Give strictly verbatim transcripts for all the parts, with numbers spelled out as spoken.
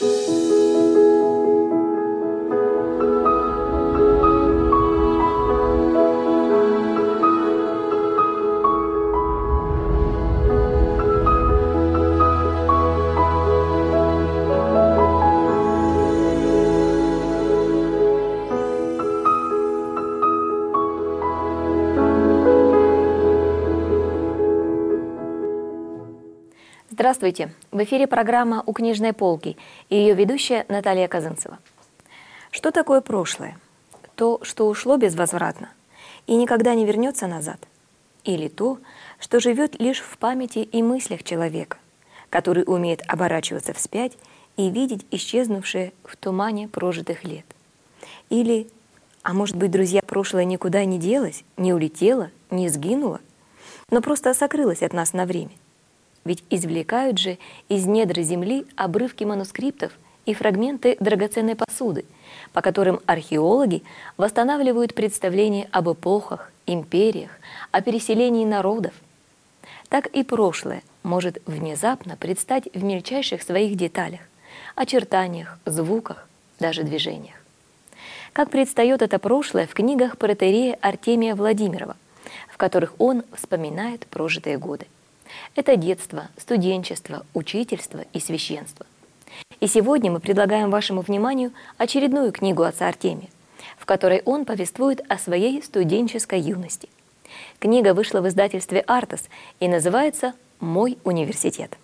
Здравствуйте! В эфире программа «У книжной полки» и ее ведущая Наталья Казанцева. Что такое прошлое? То, что ушло безвозвратно и никогда не вернется назад? Или то, что живет лишь в памяти и мыслях человека, который умеет оборачиваться вспять и видеть исчезнувшее в тумане прожитых лет? Или, а может быть, друзья, прошлое никуда не делось, не улетело, не сгинуло, но просто сокрылось от нас на время? Ведь извлекают же из недр земли обрывки манускриптов и фрагменты драгоценной посуды, по которым археологи восстанавливают представления об эпохах, империях, о переселении народов. Так и прошлое может внезапно предстать в мельчайших своих деталях, очертаниях, звуках, даже движениях. Как предстает это прошлое в книгах протоиерея Артемия Владимирова, в которых он вспоминает прожитые годы. Это детство, студенчество, учительство и священство. И сегодня мы предлагаем вашему вниманию очередную книгу отца Артемия, в которой он повествует о своей студенческой юности. Книга вышла в издательстве «Артос» и называется «Мой университет».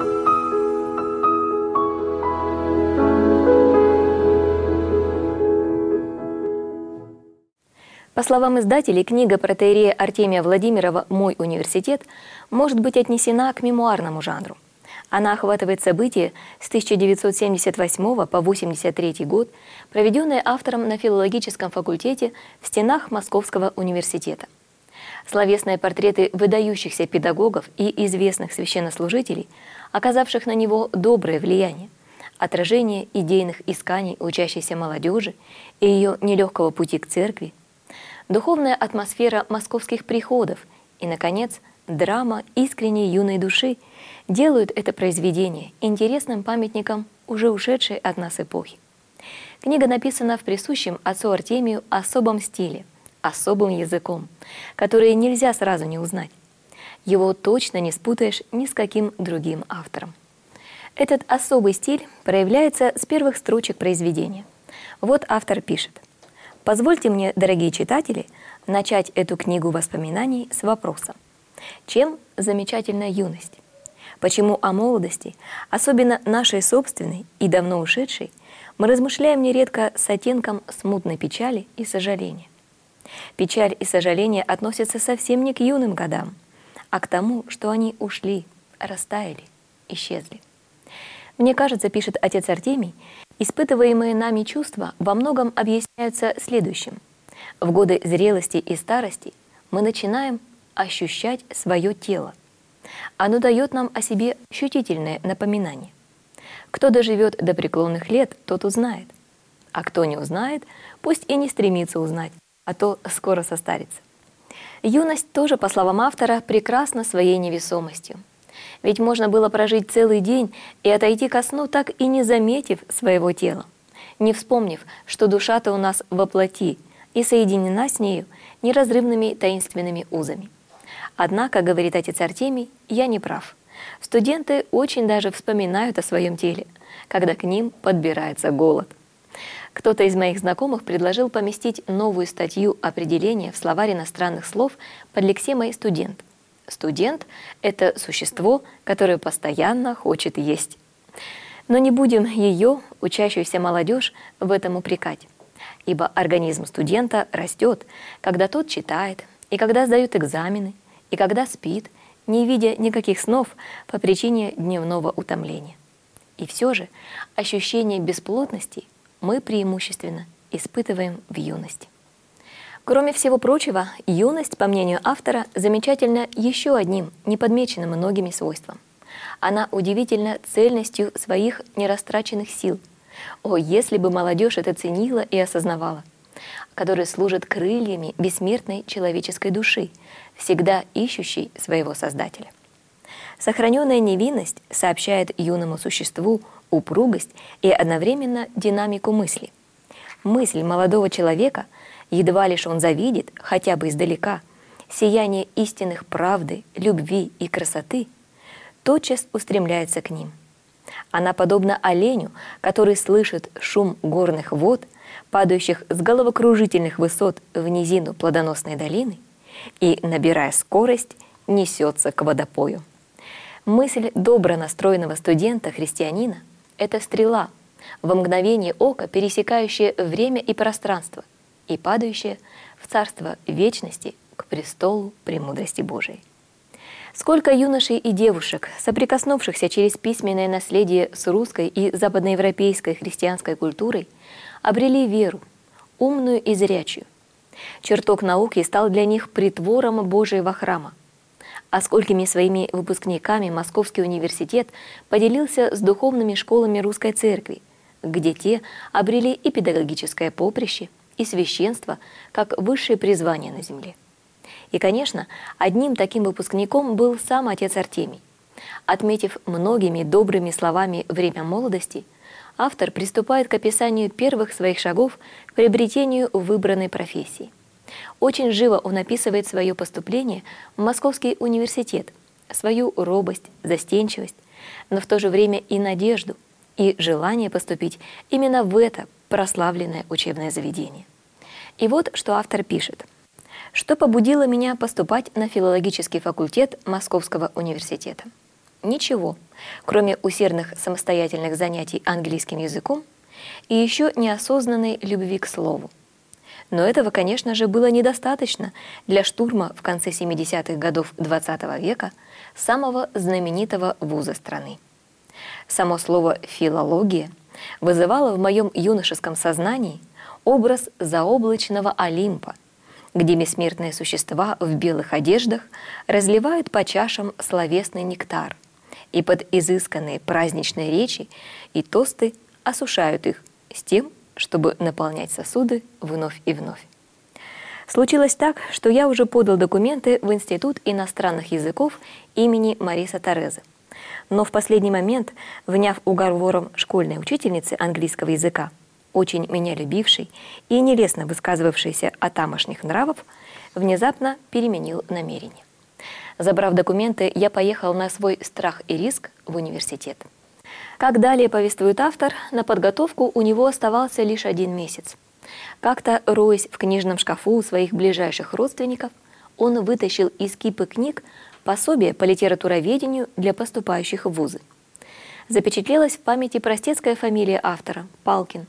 По словам издателей, книга протоиерея Артемия Владимирова «Мой университет» может быть отнесена к мемуарному жанру. Она охватывает события с тысяча девятьсот семьдесят восьмого по восемьдесят третий год, проведенные автором на филологическом факультете в стенах Московского университета. Словесные портреты выдающихся педагогов и известных священнослужителей, оказавших на него доброе влияние, отражение идейных исканий учащейся молодежи и ее нелегкого пути к церкви, духовная атмосфера московских приходов и, наконец, драма искренней юной души делают это произведение интересным памятником уже ушедшей от нас эпохи. Книга написана в присущем отцу Артемию особом стиле, особым языком, который нельзя сразу не узнать. Его точно не спутаешь ни с каким другим автором. Этот особый стиль проявляется с первых строчек произведения. Вот автор пишет: «Позвольте мне, дорогие читатели, начать эту книгу воспоминаний с вопроса: чем замечательна юность? Почему о молодости, особенно нашей собственной и давно ушедшей, мы размышляем нередко с оттенком смутной печали и сожаления? Печаль и сожаление относятся совсем не к юным годам, а к тому, что они ушли, растаяли, исчезли. Мне кажется, — пишет отец Артемий, — испытываемые нами чувства во многом объясняются следующим. В годы зрелости и старости мы начинаем ощущать свое тело. Оно дает нам о себе ощутительное напоминание. Кто доживет до преклонных лет, тот узнает. А кто не узнает, пусть и не стремится узнать, а то скоро состарится. Юность тоже, по словам автора, прекрасна своей невесомостью. Ведь можно было прожить целый день и отойти ко сну, так и не заметив своего тела, не вспомнив, что душа-то у нас во плоти и соединена с нею неразрывными таинственными узами. Однако, говорит отец Артемий, я не прав. Студенты очень даже вспоминают о своем теле, когда к ним подбирается голод. Кто-то из моих знакомых предложил поместить новую статью определения в словарь иностранных слов под лексемой «студент». Студент – это существо, которое постоянно хочет есть. Но не будем ее, учащуюся молодежь, в этом упрекать. Ибо организм студента растет, когда тот читает, и когда сдает экзамены, и когда спит, не видя никаких снов по причине дневного утомления. И все же ощущение бесплотности мы преимущественно испытываем в юности. Кроме всего прочего, юность, по мнению автора, замечательна еще одним, неподмеченным многими свойством. Она удивительна цельностью своих нерастраченных сил. О, если бы молодежь это ценила и осознавала, которые служат крыльями бессмертной человеческой души, всегда ищущей своего Создателя. Сохраненная невинность сообщает юному существу упругость и одновременно динамику мысли. Мысль молодого человека, едва лишь он завидит, хотя бы издалека, сияние истинных правды, любви и красоты, тотчас устремляется к ним. Она подобна оленю, который слышит шум горных вод, падающих с головокружительных высот в низину плодоносной долины, и, набирая скорость, несется к водопою. Мысль добро настроенного студента-христианина – это стрела, во мгновение ока пересекающая время и пространство и падающая в царство вечности к престолу премудрости Божией. Сколько юношей и девушек, соприкоснувшихся через письменное наследие с русской и западноевропейской христианской культурой, обрели веру, умную и зрячую. Чертог науки стал для них притвором Божьего храма. А сколькими своими выпускниками Московский университет поделился с духовными школами Русской Церкви, где те обрели и педагогическое поприще, и священство, как высшее призвание на земле. И, конечно, одним таким выпускником был сам отец Артемий. Отметив многими добрыми словами время молодости, автор приступает к описанию первых своих шагов к приобретению выбранной профессии. Очень живо он описывает свое поступление в Московский университет, свою робость, застенчивость, но в то же время и надежду, и желание поступить именно в это прославленное учебное заведение. И вот что автор пишет. Что побудило меня поступать на филологический факультет Московского университета? Ничего, кроме усердных самостоятельных занятий английским языком и еще неосознанной любви к слову. Но этого, конечно же, было недостаточно для штурма в конце семидесятых годов двадцатого века самого знаменитого вуза страны. Само слово «филология» вызывало в моем юношеском сознании образ заоблачного Олимпа, где бессмертные существа в белых одеждах разливают по чашам словесный нектар и под изысканные праздничные речи и тосты осушают их с тем, чтобы наполнять сосуды вновь и вновь. Случилось так, что я уже подал документы в Институт иностранных языков имени Мариса Тореза. Но в последний момент, вняв уговором школьной учительницы английского языка, очень меня любившей и нелестно высказывавшейся о тамошних нравов, внезапно переменил намерение. Забрав документы, я поехал на свой страх и риск в университет. Как далее повествует автор, на подготовку у него оставался лишь один месяц. Как-то, роясь в книжном шкафу у своих ближайших родственников, он вытащил из кипы книг пособие по литературоведению для поступающих в вузы. Запечатлелась в памяти простецкая фамилия автора – Палкин.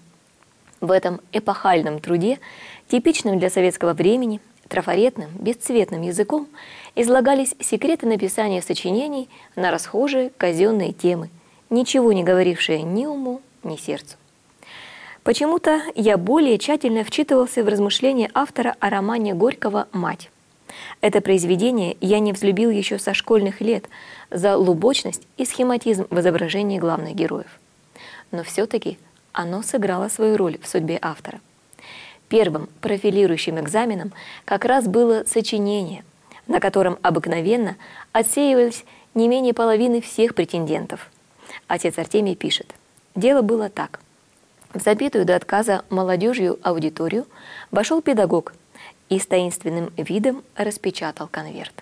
В этом эпохальном труде, типичным для советского времени, трафаретным, бесцветным языком, излагались секреты написания сочинений на расхожие казенные темы, ничего не говорившие ни уму, ни сердцу. Почему-то я более тщательно вчитывался в размышления автора о романе Горького «Мать». Это произведение я не взлюбил еще со школьных лет за лубочность и схематизм в изображении главных героев. Но все-таки оно сыграло свою роль в судьбе автора. Первым профилирующим экзаменом как раз было сочинение, на котором обыкновенно отсеивались не менее половины всех претендентов. Отец Артемий пишет: «Дело было так. В забитую до отказа молодежью аудиторию вошел педагог и с таинственным видом распечатал конверт.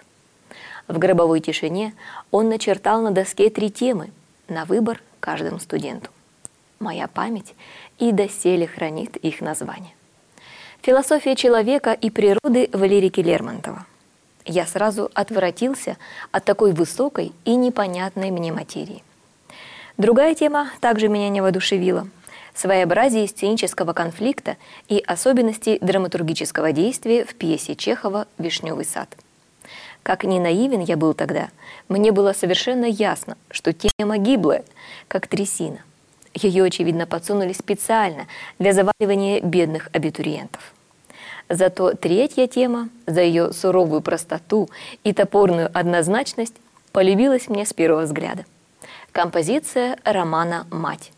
В гробовой тишине он начертал на доске три темы на выбор каждому студенту. Моя память и доселе хранит их название. Философия человека и природы в лирике Лермонтова. Я сразу отвратился от такой высокой и непонятной мне материи. Другая тема также меня не воодушевила. Своеобразие сценического конфликта и особенности драматургического действия в пьесе Чехова «Вишневый сад». Как ни наивен я был тогда, мне было совершенно ясно, что тема гиблая, как трясина. Ее, очевидно, подсунули специально для заваливания бедных абитуриентов. Зато третья тема, за ее суровую простоту и топорную однозначность, полюбилась мне с первого взгляда. Композиция романа «Мать».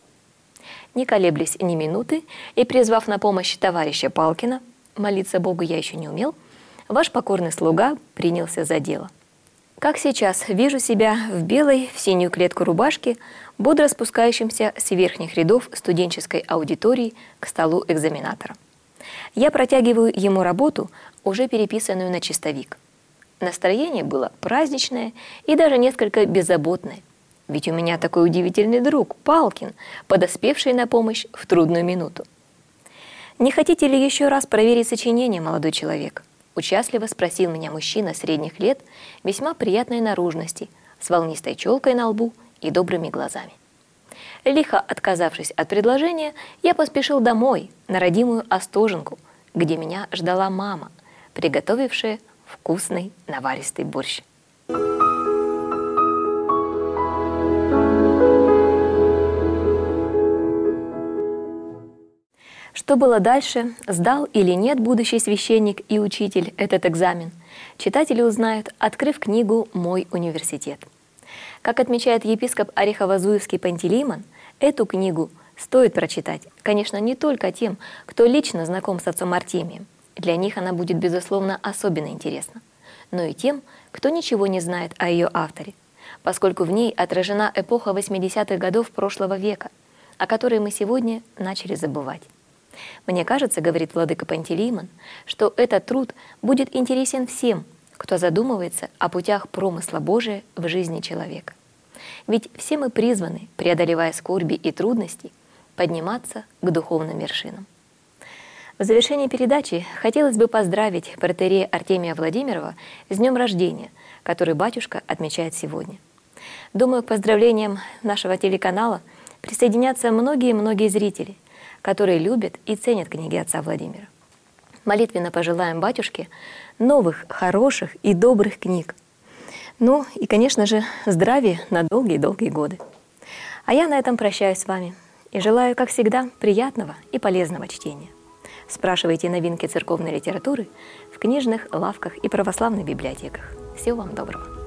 Не колеблясь ни минуты и призвав на помощь товарища Палкина, молиться Богу я еще не умел, ваш покорный слуга принялся за дело. Как сейчас вижу себя в белой в синюю клетку рубашки, бодро спускающимся с верхних рядов студенческой аудитории к столу экзаменатора. Я протягиваю ему работу, уже переписанную на чистовик. Настроение было праздничное и даже несколько беззаботное. Ведь у меня такой удивительный друг, Палкин, подоспевший на помощь в трудную минуту. «Не хотите ли еще раз проверить сочинение, молодой человек?» Участливо спросил меня мужчина средних лет, весьма приятной наружности, с волнистой челкой на лбу и добрыми глазами. Лихо отказавшись от предложения, я поспешил домой, на родимую Остоженку, где меня ждала мама, приготовившая вкусный наваристый борщ. Что было дальше, сдал или нет будущий священник и учитель этот экзамен, читатели узнают, открыв книгу «Мой университет». Как отмечает епископ Орехово-Зуевский Пантелеймон, эту книгу стоит прочитать, конечно, не только тем, кто лично знаком с отцом Артемием. Для них она будет, безусловно, особенно интересна, но и тем, кто ничего не знает о ее авторе, поскольку в ней отражена эпоха восьмидесятых годов прошлого века, о которой мы сегодня начали забывать. Мне кажется, говорит владыка Пантелеймон, что этот труд будет интересен всем, кто задумывается о путях промысла Божия в жизни человека. Ведь все мы призваны, преодолевая скорби и трудности, подниматься к духовным вершинам. В завершении передачи хотелось бы поздравить протоиерея Артемия Владимирова с днем рождения, который батюшка отмечает сегодня. Думаю, к поздравлениям нашего телеканала присоединятся многие-многие зрители, которые любят и ценят книги отца Владимира. Молитвенно пожелаем батюшке новых, хороших и добрых книг. Ну и, конечно же, здравия на долгие-долгие годы. А я на этом прощаюсь с вами и желаю, как всегда, приятного и полезного чтения. Спрашивайте новинки церковной литературы в книжных лавках и православных библиотеках. Всего вам доброго.